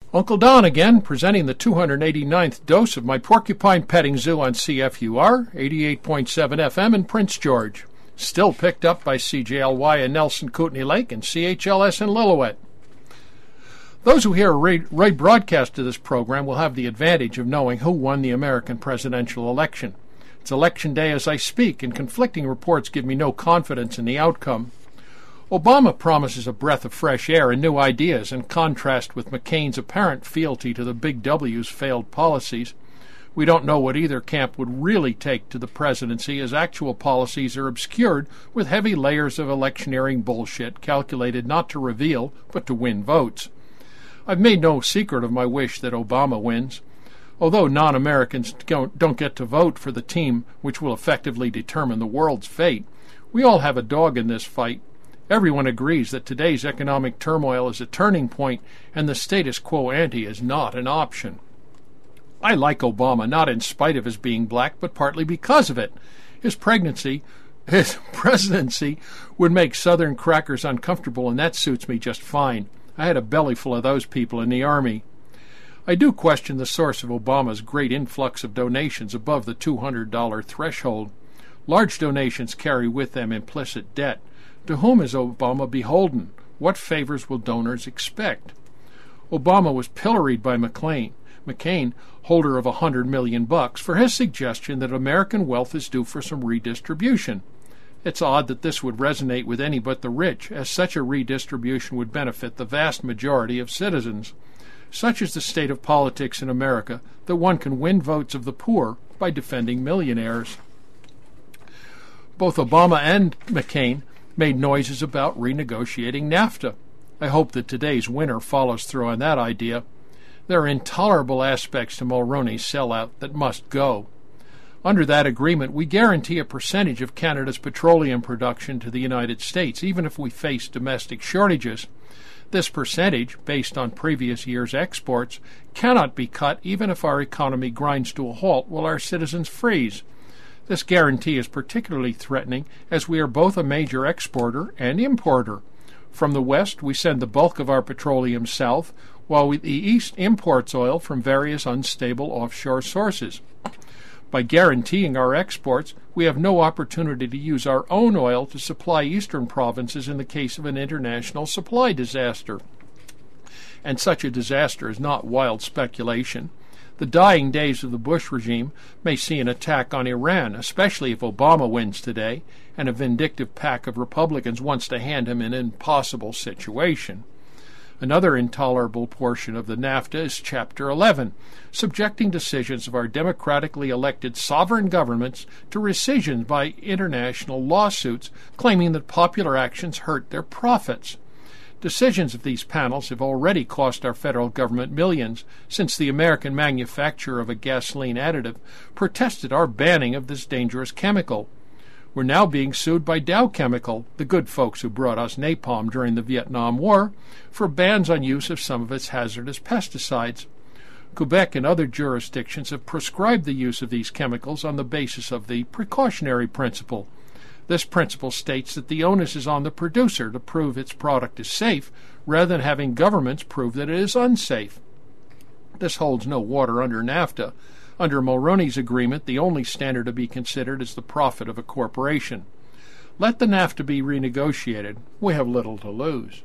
Uncle Don again, presenting the 289th dose of my porcupine petting zoo on CFUR, 88.7 FM in Prince George. Still picked up by CJLY in Nelson Kootenai Lake and CHLS in Lillooet. Those who hear a rebroadcast of this program will have the advantage of knowing who won the American presidential election. It's election day as I speak, and conflicting reports give me no confidence in the outcome. Obama promises a breath of fresh air and new ideas, in contrast with McCain's apparent fealty to the Big W's failed policies. We don't know what either camp would really take to the presidency, as actual policies are obscured with heavy layers of electioneering bullshit calculated not to reveal, but to win votes. I've made no secret of my wish that Obama wins. Although non-Americans don't get to vote for the team which will effectively determine the world's fate, we all have a dog in this fight. Everyone agrees that today's economic turmoil is a turning point, and the status quo ante is not an option. I like Obama, not in spite of his being black, but partly because of it. His presidency would make Southern crackers uncomfortable, and that suits me just fine. I had a belly full of those people in the Army. I do question the source of Obama's great influx of donations above the $200 threshold. Large donations carry with them implicit debt. To whom is Obama beholden? What favors will donors expect? Obama was pilloried by McCain, holder of $100 million, for his suggestion that American wealth is due for some redistribution. It's odd that this would resonate with any but the rich, as such a redistribution would benefit the vast majority of citizens. Such is the state of politics in America that one can win votes of the poor by defending millionaires. Both Obama and McCain made noises about renegotiating NAFTA. I hope that today's winner follows through on that idea. There are intolerable aspects to Mulroney's sellout that must go. Under that agreement, we guarantee a percentage of Canada's petroleum production to the United States, even if we face domestic shortages. This percentage, based on previous year's exports, cannot be cut even if our economy grinds to a halt while our citizens freeze. This guarantee is particularly threatening as we are both a major exporter and importer. From the west, we send the bulk of our petroleum south, while the east imports oil from various unstable offshore sources. By guaranteeing our exports, we have no opportunity to use our own oil to supply eastern provinces in the case of an international supply disaster. And such a disaster is not wild speculation. The dying days of the Bush regime may see an attack on Iran, especially if Obama wins today, and a vindictive pack of Republicans wants to hand him an impossible situation. Another intolerable portion of the NAFTA is Chapter 11, subjecting decisions of our democratically elected sovereign governments to rescission by international lawsuits, claiming that popular actions hurt their profits. Decisions of these panels have already cost our federal government millions, since the American manufacturer of a gasoline additive protested our banning of this dangerous chemical. We're now being sued by Dow Chemical, the good folks who brought us napalm during the Vietnam War, for bans on use of some of its hazardous pesticides. Quebec and other jurisdictions have prescribed the use of these chemicals on the basis of the precautionary principle. This principle states that the onus is on the producer to prove its product is safe, rather than having governments prove that it is unsafe. This holds no water under NAFTA. Under Mulroney's agreement, the only standard to be considered is the profit of a corporation. Let the NAFTA be renegotiated. We have little to lose.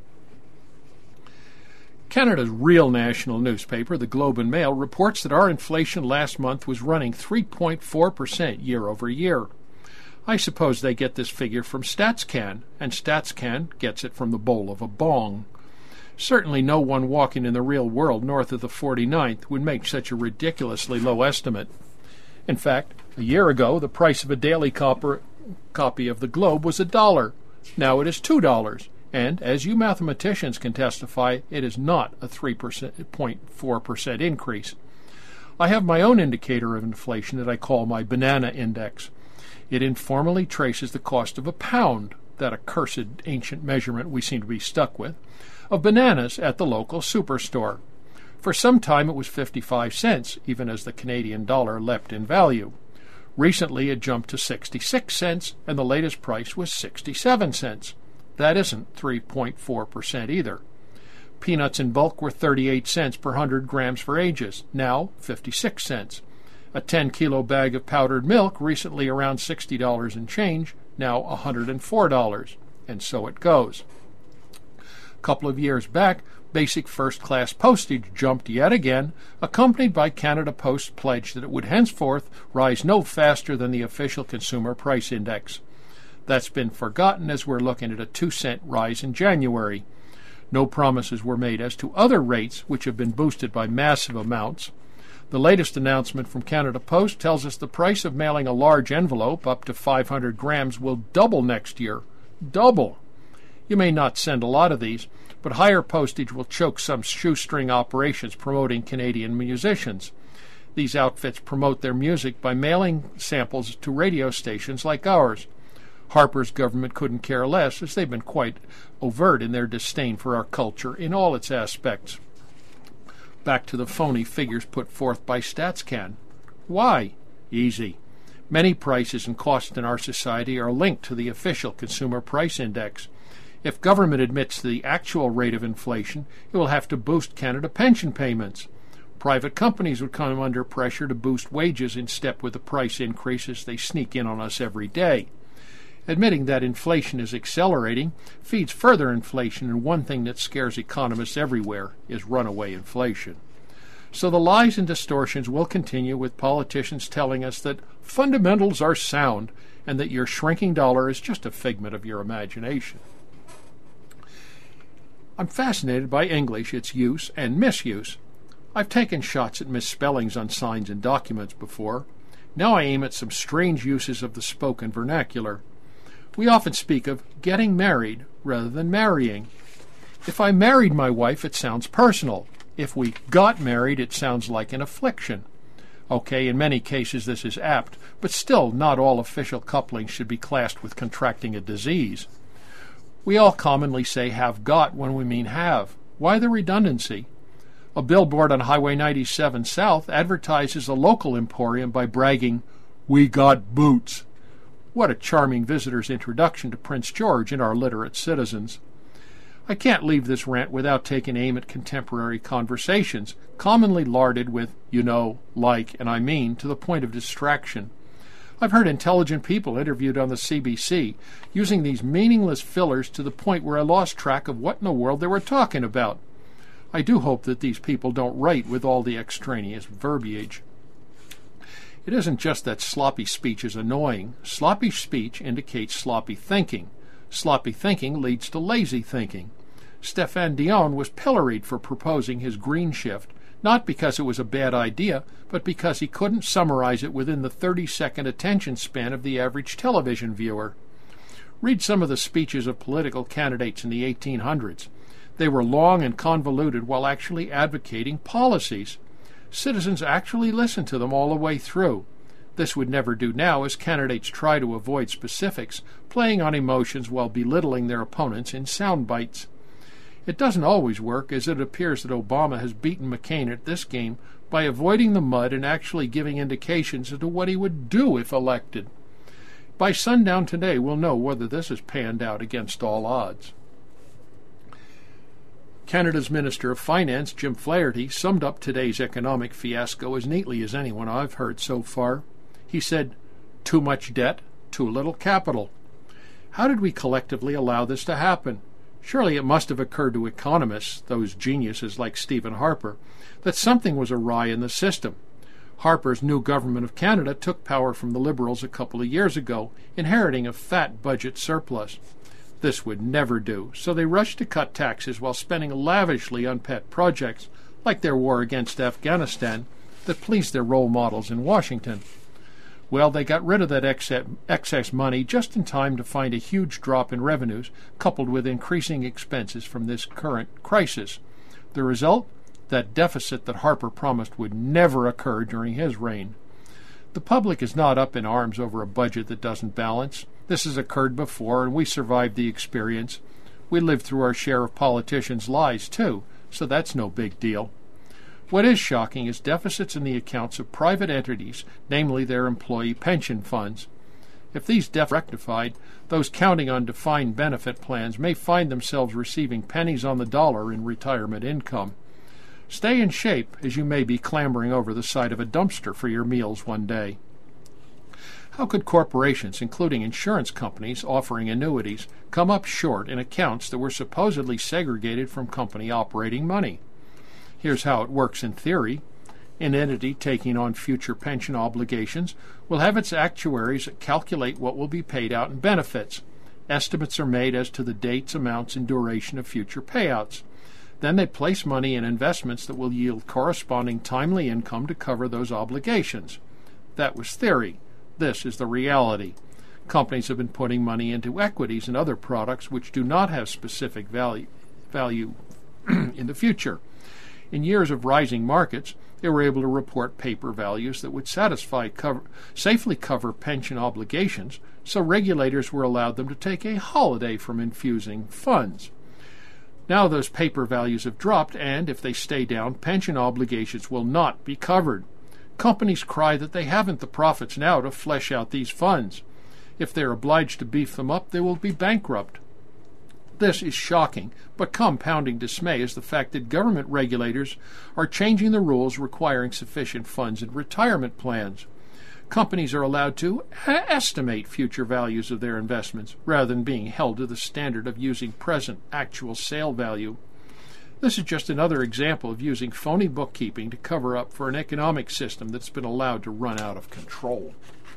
Canada's real national newspaper, the Globe and Mail, reports that our inflation last month was running 3.4% year over year. I suppose they get this figure from StatsCan, and StatsCan gets it from the bowl of a bong. Certainly no one walking in the real world north of the 49th would make such a ridiculously low estimate. In fact, a year ago, the price of a daily copy of the Globe was $1. Now it is $2, and, as you mathematicians can testify, it is not a 3.4% increase. I have my own indicator of inflation that I call my banana index. It informally traces the cost of a pound, that accursed ancient measurement we seem to be stuck with, of bananas at the local superstore. For some time it was 55 cents, even as the Canadian dollar leapt in value. Recently it jumped to 66 cents, and the latest price was 67 cents. That isn't 3.4% either. Peanuts in bulk were 38 cents per 100 grams for ages, now 56 cents. A 10-kilo bag of powdered milk, recently around $60 and change, now $104. And so it goes. A couple of years back, basic first-class postage jumped yet again, accompanied by Canada Post's pledge that it would henceforth rise no faster than the official consumer price index. That's been forgotten as we're looking at a 2-cent rise in January. No promises were made as to other rates, which have been boosted by massive amounts. The latest announcement from Canada Post tells us the price of mailing a large envelope up to 500 grams will double next year. Double! You may not send a lot of these, but higher postage will choke some shoestring operations promoting Canadian musicians. These outfits promote their music by mailing samples to radio stations like ours. Harper's government couldn't care less, as they've been quite overt in their disdain for our culture in all its aspects. Back to the phony figures put forth by StatsCan. Why? Easy. Many prices and costs in our society are linked to the official consumer price index. If government admits to the actual rate of inflation, it will have to boost Canada pension payments. Private companies would come under pressure to boost wages in step with the price increases they sneak in on us every day. Admitting that inflation is accelerating feeds further inflation, and one thing that scares economists everywhere is runaway inflation. So the lies and distortions will continue, with politicians telling us that fundamentals are sound and that your shrinking dollar is just a figment of your imagination. I'm fascinated by English, its use and misuse. I've taken shots at misspellings on signs and documents before. Now I aim at some strange uses of the spoken vernacular. We often speak of getting married rather than marrying. If I married my wife, it sounds personal. If we got married, it sounds like an affliction. Okay, in many cases this is apt, but still not all official couplings should be classed with contracting a disease. We all commonly say have got when we mean have. Why the redundancy? A billboard on Highway 97 South advertises a local emporium by bragging, "We got boots." What a charming visitor's introduction to Prince George and our literate citizens. I can't leave this rant without taking aim at contemporary conversations, commonly larded with, you know, like, and I mean, to the point of distraction. I've heard intelligent people interviewed on the CBC using these meaningless fillers to the point where I lost track of what in the world they were talking about. I do hope that these people don't write with all the extraneous verbiage. It isn't just that sloppy speech is annoying. Sloppy speech indicates sloppy thinking. Sloppy thinking leads to lazy thinking. Stéphane Dion was pilloried for proposing his green shift, not because it was a bad idea, but because he couldn't summarize it within the 30-second attention span of the average television viewer. Read some of the speeches of political candidates in the 1800s. They were long and convoluted while actually advocating policies. Citizens actually listened to them all the way through. This would never do now, as candidates try to avoid specifics, playing on emotions while belittling their opponents in sound bites. It doesn't always work, as it appears that Obama has beaten McCain at this game by avoiding the mud and actually giving indications as to what he would do if elected. By sundown today, we'll know whether this has panned out against all odds. Canada's Minister of Finance, Jim Flaherty, summed up today's economic fiasco as neatly as anyone I've heard so far. He said, "Too much debt, too little capital." How did we collectively allow this to happen? Surely it must have occurred to economists, those geniuses like Stephen Harper, that something was awry in the system. Harper's new government of Canada took power from the Liberals a couple of years ago, inheriting a fat budget surplus. This would never do, so they rushed to cut taxes while spending lavishly on pet projects, like their war against Afghanistan, that pleased their role models in Washington. Well, they got rid of that excess money just in time to find a huge drop in revenues, coupled with increasing expenses from this current crisis. The result? That deficit that Harper promised would never occur during his reign. The public is not up in arms over a budget that doesn't balance. This has occurred before, and we survived the experience. We lived through our share of politicians' lies, too, so that's no big deal. What is shocking is deficits in the accounts of private entities, namely their employee pension funds. If these deficits are rectified, those counting on defined benefit plans may find themselves receiving pennies on the dollar in retirement income. Stay in shape, as you may be clambering over the side of a dumpster for your meals one day. How could corporations, including insurance companies offering annuities, come up short in accounts that were supposedly segregated from company operating money? Here's how it works in theory. An entity taking on future pension obligations will have its actuaries calculate what will be paid out in benefits. Estimates are made as to the dates, amounts, and duration of future payouts. Then they place money in investments that will yield corresponding timely income to cover those obligations. That was theory. This is the reality. Companies have been putting money into equities and other products which do not have specific value in the future. In years of rising markets, they were able to report paper values that would safely cover pension obligations, so regulators were allowed them to take a holiday from infusing funds. Now those paper values have dropped, and if they stay down, pension obligations will not be covered. Companies cry that they haven't the profits now to flesh out these funds. If they're obliged to beef them up, they will be bankrupt. This is shocking, but compounding dismay is the fact that government regulators are changing the rules requiring sufficient funds in retirement plans. Companies are allowed to estimate future values of their investments rather than being held to the standard of using present actual sale value. This is just another example of using phony bookkeeping to cover up for an economic system that's been allowed to run out of control.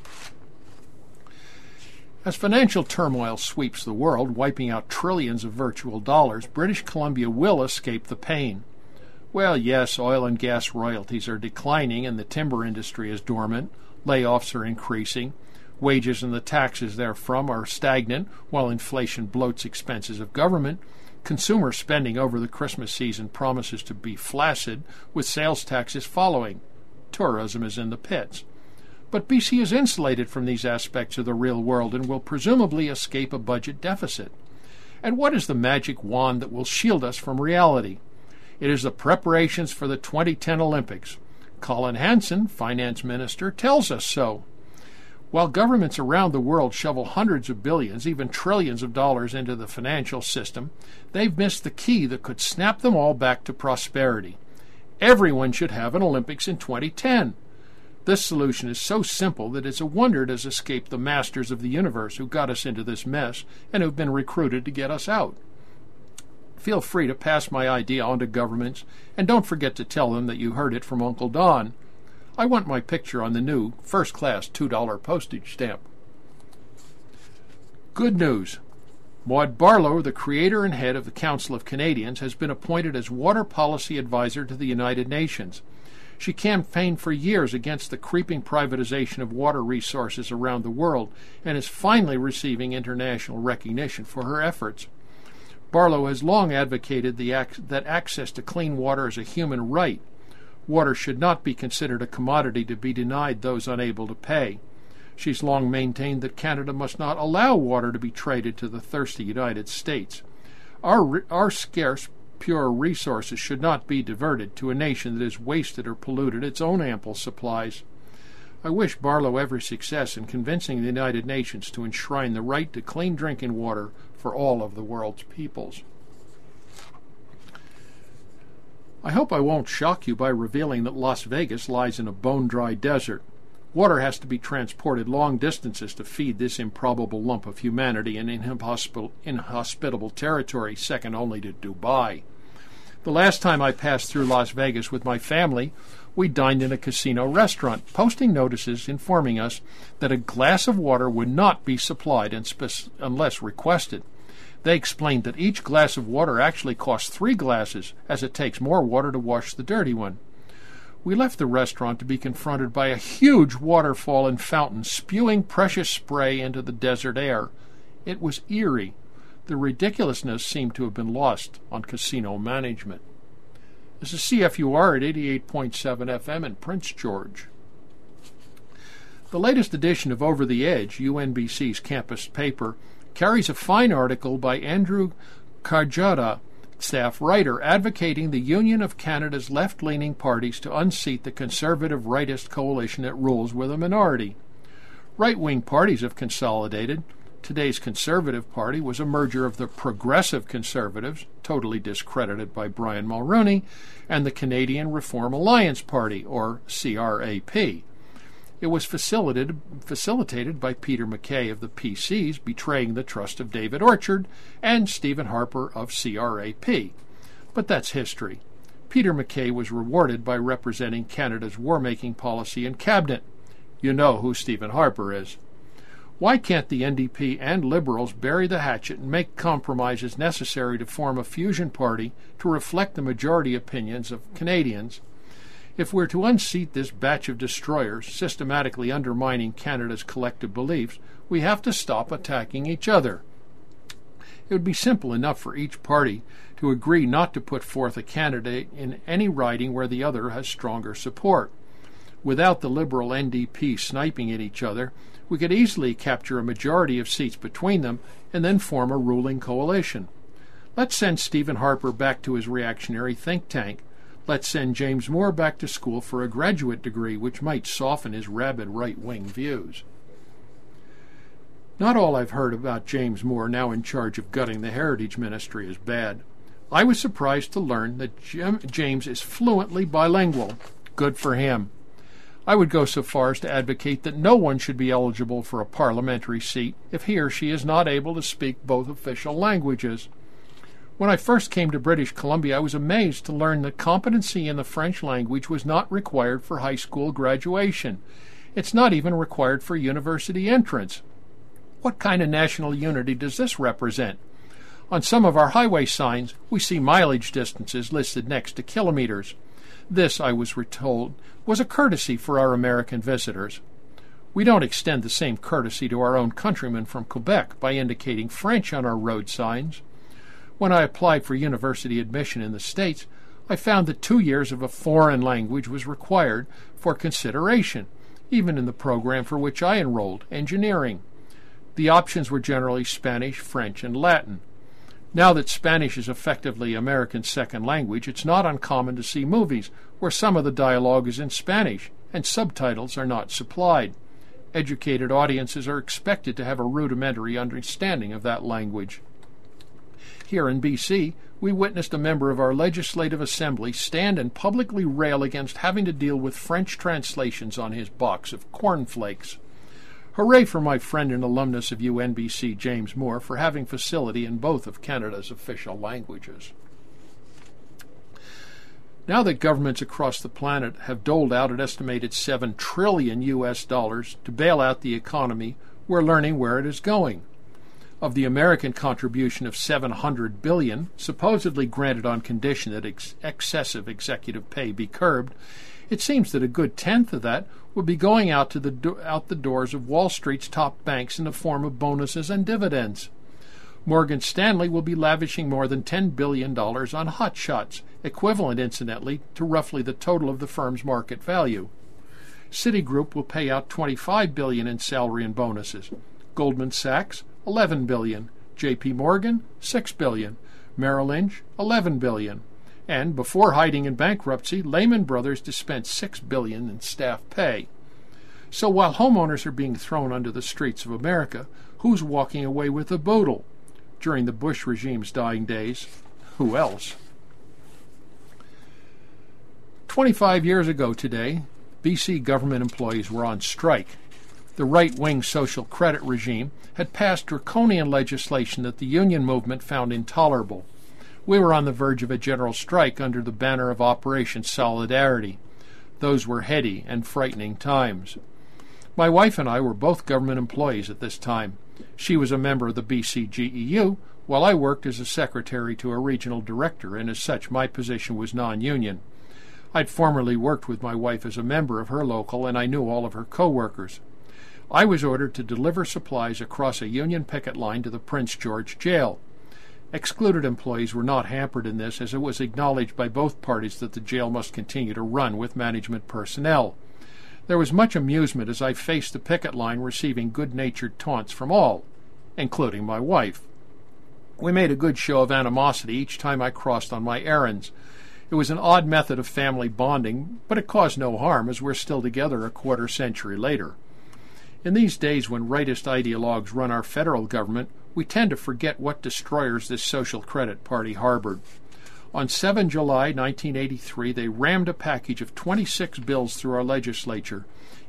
As financial turmoil sweeps the world, wiping out trillions of virtual dollars, British Columbia will escape the pain. Well, yes, oil and gas royalties are declining and the timber industry is dormant. Layoffs are increasing. Wages and the taxes therefrom are stagnant, while inflation bloats expenses of government. Consumer spending over the Christmas season promises to be flaccid, with sales taxes following. Tourism is in the pits. But BC is insulated from these aspects of the real world and will presumably escape a budget deficit. And what is the magic wand that will shield us from reality? It is the preparations for the 2010 Olympics. Colin Hanson, finance minister, tells us so. While governments around the world shovel hundreds of billions, even trillions of dollars into the financial system, they've missed the key that could snap them all back to prosperity. Everyone should have an Olympics in 2010. This solution is so simple that it's a wonder it has escaped the masters of the universe who got us into this mess and who've been recruited to get us out. Feel free to pass my idea on to governments, and don't forget to tell them that you heard it from Uncle Don. I want my picture on the new first-class $2 postage stamp. Good news. Maud Barlow, the creator and head of the Council of Canadians, has been appointed as Water Policy Advisor to the United Nations. She campaigned for years against the creeping privatization of water resources around the world and is finally receiving international recognition for her efforts. Barlow has long advocated that access to clean water is a human right. Water should not be considered a commodity to be denied those unable to pay. She's long maintained that Canada must not allow water to be traded to the thirsty United States. Our scarce, pure resources should not be diverted to a nation that has wasted or polluted its own ample supplies. I wish Barlow every success in convincing the United Nations to enshrine the right to clean drinking water for all of the world's peoples. I hope I won't shock you by revealing that Las Vegas lies in a bone-dry desert. Water has to be transported long distances to feed this improbable lump of humanity in inhospitable territory second only to Dubai. The last time I passed through Las Vegas with my family, we dined in a casino restaurant, posting notices informing us that a glass of water would not be supplied unless requested. They explained that each glass of water actually costs 3 glasses, as it takes more water to wash the dirty one. We left the restaurant to be confronted by a huge waterfall and fountain spewing precious spray into the desert air. It was eerie. The ridiculousness seemed to have been lost on casino management. This is CFUR at 88.7 FM in Prince George. The latest edition of Over the Edge, UNBC's campus paper, carries a fine article by Andrew Karjada, staff writer, advocating the union of Canada's left-leaning parties to unseat the conservative rightist coalition that rules with a minority. Right-wing parties have consolidated. Today's Conservative Party was a merger of the Progressive Conservatives, totally discredited by Brian Mulroney, and the Canadian Reform Alliance Party, or CRAP. It was facilitated by Peter MacKay of the PCs, betraying the trust of David Orchard, and Stephen Harper of CRAP. But that's history. Peter MacKay was rewarded by representing Canada's war-making policy in Cabinet. You know who Stephen Harper is. Why can't the NDP and Liberals bury the hatchet and make compromises necessary to form a fusion party to reflect the majority opinions of Canadians? If we're to unseat this batch of destroyers systematically undermining Canada's collective beliefs, we have to stop attacking each other. It would be simple enough for each party to agree not to put forth a candidate in any riding where the other has stronger support. Without the Liberal NDP sniping at each other, we could easily capture a majority of seats between them and then form a ruling coalition. Let's send Stephen Harper back to his reactionary think tank. Let's send James Moore back to school for a graduate degree, which might soften his rabid right-wing views. Not all I've heard about James Moore, now in charge of gutting the Heritage Ministry, is bad. I was surprised to learn that James is fluently bilingual. Good for him. I would go so far as to advocate that no one should be eligible for a parliamentary seat if he or she is not able to speak both official languages. When I first came to British Columbia, I was amazed to learn that competency in the French language was not required for high school graduation. It's not even required for university entrance. What kind of national unity does this represent? On some of our highway signs, we see mileage distances listed next to kilometers. This, I was told, was a courtesy for our American visitors. We don't extend the same courtesy to our own countrymen from Quebec by indicating French on our road signs. When I applied for university admission in the States, I found that 2 years of a foreign language was required for consideration, even in the program for which I enrolled, engineering. The options were generally Spanish, French, and Latin. Now that Spanish is effectively America's second language, it's not uncommon to see movies where some of the dialogue is in Spanish and subtitles are not supplied. Educated audiences are expected to have a rudimentary understanding of that language. Here in BC, we witnessed a member of our Legislative Assembly stand and publicly rail against having to deal with French translations on his box of cornflakes. Hooray for my friend and alumnus of UNBC, James Moore, for having facility in both of Canada's official languages. Now that governments across the planet have doled out an estimated $7 trillion to bail out the economy, we're learning where it is going. Of the American contribution of $700 billion, supposedly granted on condition that excessive executive pay be curbed, it seems that a good tenth of that would be going out the doors of Wall Street's top banks in the form of bonuses and dividends. Morgan Stanley will be lavishing more than $10 billion on hotshots, equivalent, incidentally, to roughly the total of the firm's market value. Citigroup will pay out $25 billion in salary and bonuses. Goldman Sachs, $11 billion. J.P. Morgan, $6 billion. Merrill Lynch, $11 billion. And before hiding in bankruptcy, Lehman Brothers dispensed $6 billion in staff pay. So while homeowners are being thrown onto the streets of America, who's walking away with the boodle? During the Bush regime's dying days, who else? 25 years ago today, BC government employees were on strike. The right-wing social credit regime had passed draconian legislation that the union movement found intolerable. We were on the verge of a general strike under the banner of Operation Solidarity. Those were heady and frightening times. My wife and I were both government employees at this time. She was a member of the BCGEU, while I worked as a secretary to a regional director, and as such my position was non-union. I'd formerly worked with my wife as a member of her local, and I knew all of her co-workers. I was ordered to deliver supplies across a union picket line to the Prince George jail. Excluded employees were not hampered in this, as it was acknowledged by both parties that the jail must continue to run with management personnel. There was much amusement as I faced the picket line, receiving good-natured taunts from all, including my wife. We made a good show of animosity each time I crossed on my errands. It was an odd method of family bonding, but it caused no harm, as we're still together a quarter century later. In these days when rightist ideologues run our federal government, we tend to forget what destroyers this social credit party harbored. On 7 July 1983, they rammed a package of 26 bills through our legislature,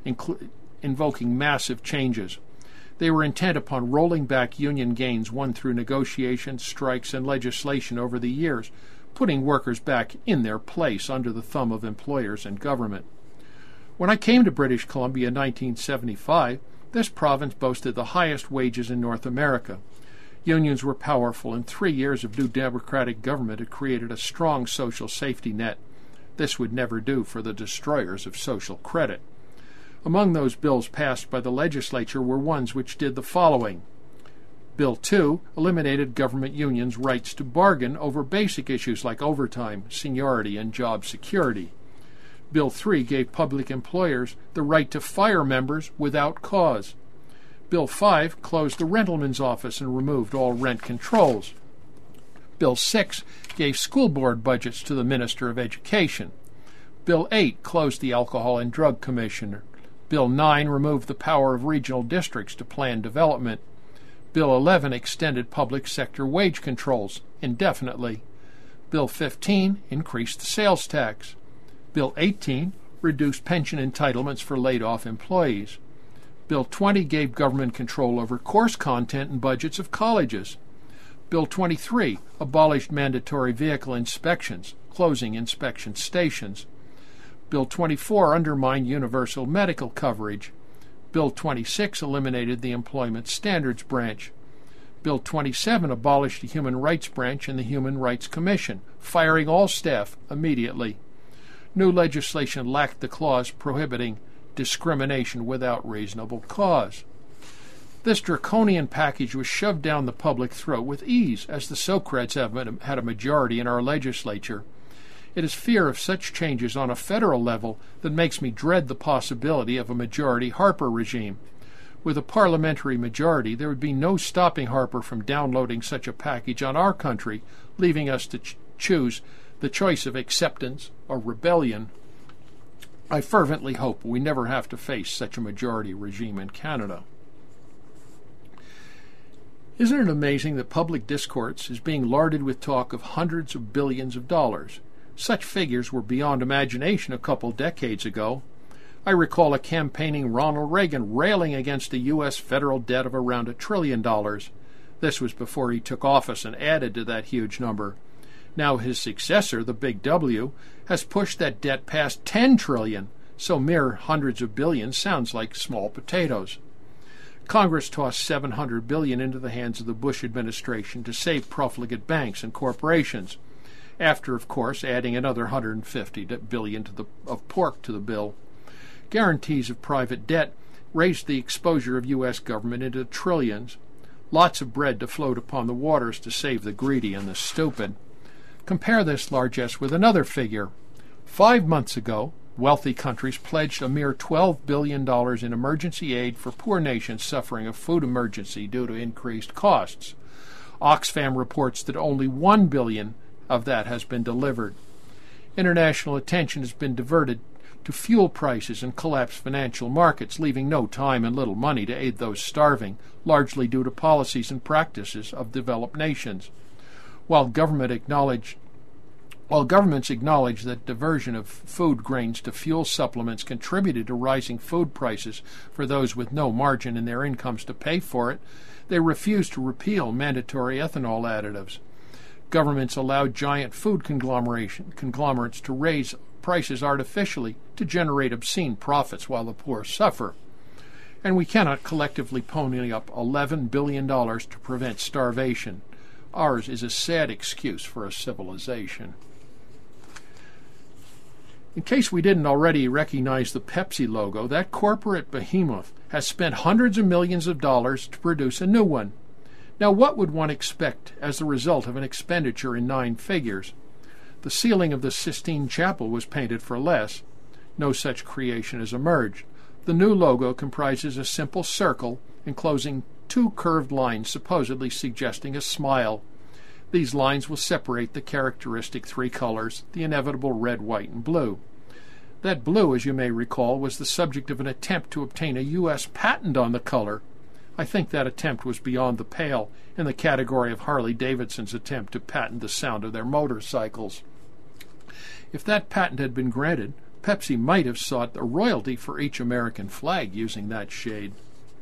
invoking massive changes. They were intent upon rolling back union gains won through negotiations, strikes, and legislation over the years, putting workers back in their place under the thumb of employers and government. When I came to British Columbia in 1975, this province boasted the highest wages in North America. Unions were powerful, and 3 years of new democratic government had created a strong social safety net. This would never do for the destroyers of social credit. Among those bills passed by the legislature were ones which did the following. Bill 2 eliminated government unions' rights to bargain over basic issues like overtime, seniority, and job security. Bill 3 gave public employers the right to fire members without cause. Bill 5 closed the rentalman's office and removed all rent controls. Bill 6 gave school board budgets to the Minister of Education. Bill 8 closed the Alcohol and Drug Commissioner. Bill 9 removed the power of regional districts to plan development. Bill 11 extended public sector wage controls indefinitely. Bill 15 increased the sales tax. Bill 18 reduced pension entitlements for laid-off employees. Bill 20 gave government control over course content and budgets of colleges. Bill 23 abolished mandatory vehicle inspections, closing inspection stations. Bill 24 undermined universal medical coverage. Bill 26 eliminated the Employment Standards Branch. Bill 27 abolished the Human Rights Branch and the Human Rights Commission, firing all staff immediately. New legislation lacked the clause prohibiting discrimination without reasonable cause. This draconian package was shoved down the public throat with ease, as the Socreds had a majority in our legislature. It is fear of such changes on a federal level that makes me dread the possibility of a majority Harper regime. With a parliamentary majority, there would be no stopping Harper from downloading such a package on our country, leaving us to choose the choice of acceptance or rebellion. I fervently hope we never have to face such a majority regime in Canada. Isn't it amazing that public discourse is being larded with talk of hundreds of billions of dollars? Such figures were beyond imagination a couple decades ago. I recall a campaigning Ronald Reagan railing against a U.S. federal debt of around $1 trillion. This was before he took office and added to that huge number. Now his successor, the Big W, has pushed that debt past $10 trillion, so mere hundreds of billions sounds like small potatoes. Congress tossed $700 billion into the hands of the Bush administration to save profligate banks and corporations, after, of course, adding another $150 billion of pork to the bill. Guarantees of private debt raised the exposure of U.S. government into trillions. Lots of bread to float upon the waters to save the greedy and the stupid. Compare this largesse with another figure. 5 months ago, wealthy countries pledged a mere $12 billion in emergency aid for poor nations suffering a food emergency due to increased costs. Oxfam reports that only $1 billion of that has been delivered. International attention has been diverted to fuel prices and collapsed financial markets, leaving no time and little money to aid those starving, largely due to policies and practices of developed nations. While governments acknowledge that diversion of food grains to fuel supplements contributed to rising food prices for those with no margin in their incomes to pay for it, they refuse to repeal mandatory ethanol additives. Governments allowed giant food conglomerates to raise prices artificially to generate obscene profits while the poor suffer. And we cannot collectively pony up $11 billion to prevent starvation. Ours is a sad excuse for a civilization. In case we didn't already recognize the Pepsi logo, that corporate behemoth has spent hundreds of millions of dollars to produce a new one. Now, what would one expect as the result of an expenditure in 9 figures? The ceiling of the Sistine Chapel was painted for less. No such creation has emerged. The new logo comprises a simple circle enclosing 2 curved lines supposedly suggesting a smile. These lines will separate the characteristic 3 colors, the inevitable red, white, and blue. That blue, as you may recall, was the subject of an attempt to obtain a U.S. patent on the color. I think that attempt was beyond the pale, in the category of Harley-Davidson's attempt to patent the sound of their motorcycles. If that patent had been granted, Pepsi might have sought a royalty for each American flag using that shade.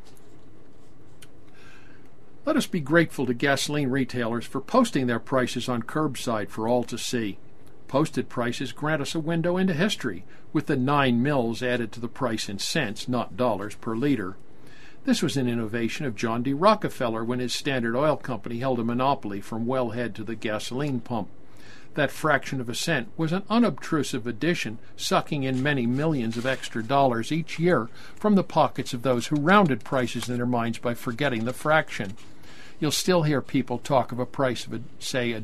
Let us be grateful to gasoline retailers for posting their prices on curbside for all to see. Posted prices grant us a window into history, with the 9 mils added to the price in cents, not dollars, per liter. This was an innovation of John D. Rockefeller when his Standard Oil Company held a monopoly from wellhead to the gasoline pump. That fraction of a cent was an unobtrusive addition, sucking in many millions of extra dollars each year from the pockets of those who rounded prices in their minds by forgetting the fraction. You'll still hear people talk of a price of, say,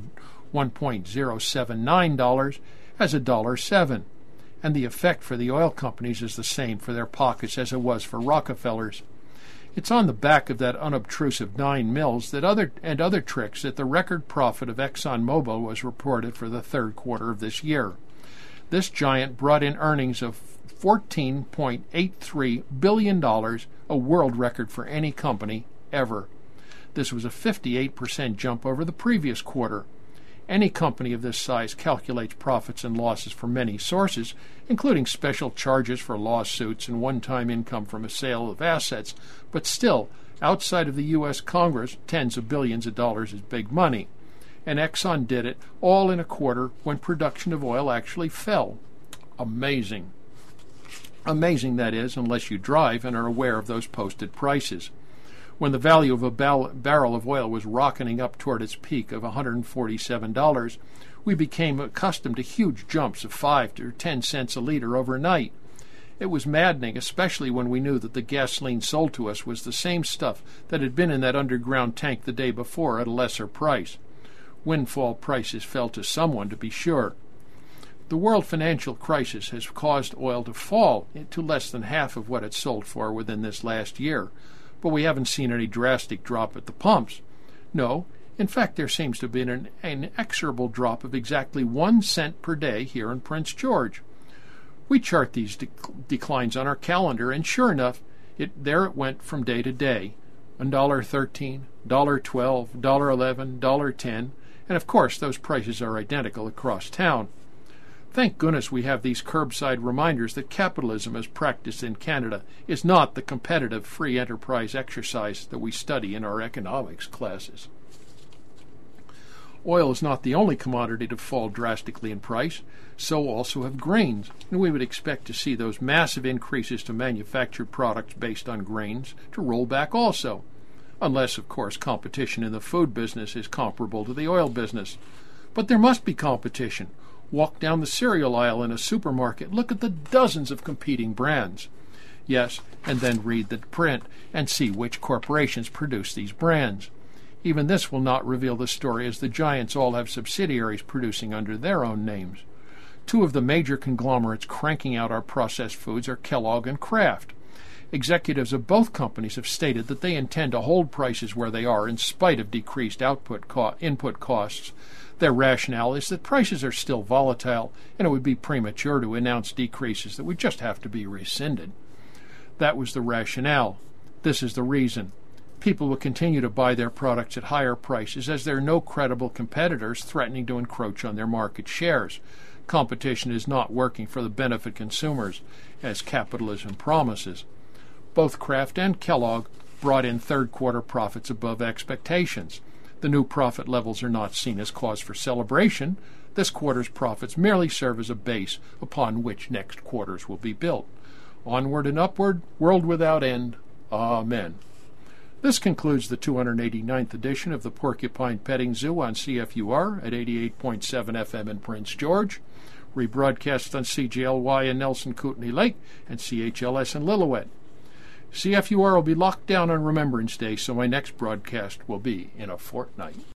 $1.079 as $1.07, and the effect for the oil companies is the same for their pockets as it was for Rockefeller's. It's on the back of that unobtrusive 9 mils that other tricks that the record profit of ExxonMobil was reported for the third quarter of this year. This giant brought in earnings of $14.83 billion, a world record for any company ever. This was a 58% jump over the previous quarter. Any company of this size calculates profits and losses from many sources, including special charges for lawsuits and one-time income from a sale of assets, but still, outside of the U.S. Congress, tens of billions of dollars is big money. And Exxon did it all in a quarter when production of oil actually fell. Amazing. Amazing, that is, unless you drive and are aware of those posted prices. When the value of a barrel of oil was rocketing up toward its peak of $147, we became accustomed to huge jumps of 5 to 10 cents a liter overnight. It was maddening, especially when we knew that the gasoline sold to us was the same stuff that had been in that underground tank the day before at a lesser price. Windfall prices fell to someone, to be sure. The world financial crisis has caused oil to fall to less than half of what it sold for within this last year. But we haven't seen any drastic drop at the pumps. No, in fact, there seems to have been an inexorable drop of exactly 1 cent per day here in Prince George. We chart these declines on our calendar, and sure enough, there it went from day to day. $1.13, $1.12, $1.11, $1.10, and of course those prices are identical across town. Thank goodness we have these curbside reminders that capitalism as practiced in Canada is not the competitive free enterprise exercise that we study in our economics classes. Oil is not the only commodity to fall drastically in price, so also have grains, and we would expect to see those massive increases to manufactured products based on grains to roll back also, unless, of course, competition in the food business is comparable to the oil business. But there must be competition. Walk down the cereal aisle in a supermarket, look at the dozens of competing brands. Yes, and then read the print and see which corporations produce these brands. Even this will not reveal the story, as the giants all have subsidiaries producing under their own names. 2 of the major conglomerates cranking out our processed foods are Kellogg and Kraft. Executives of both companies have stated that they intend to hold prices where they are in spite of decreased input costs. Their rationale is that prices are still volatile, and it would be premature to announce decreases that would just have to be rescinded. That was the rationale. This is the reason. People will continue to buy their products at higher prices as there are no credible competitors threatening to encroach on their market shares. Competition is not working for the benefit of consumers, as capitalism promises. Both Kraft and Kellogg brought in third-quarter profits above expectations. The new profit levels are not seen as cause for celebration. This quarter's profits merely serve as a base upon which next quarters will be built. Onward and upward, world without end. Amen. This concludes the 289th edition of the Porcupine Petting Zoo on CFUR at 88.7 FM in Prince George, rebroadcast on CJLY in Nelson Kootenai Lake and CHLS in Lillooet. CFUR will be locked down on Remembrance Day, so my next broadcast will be in a fortnight.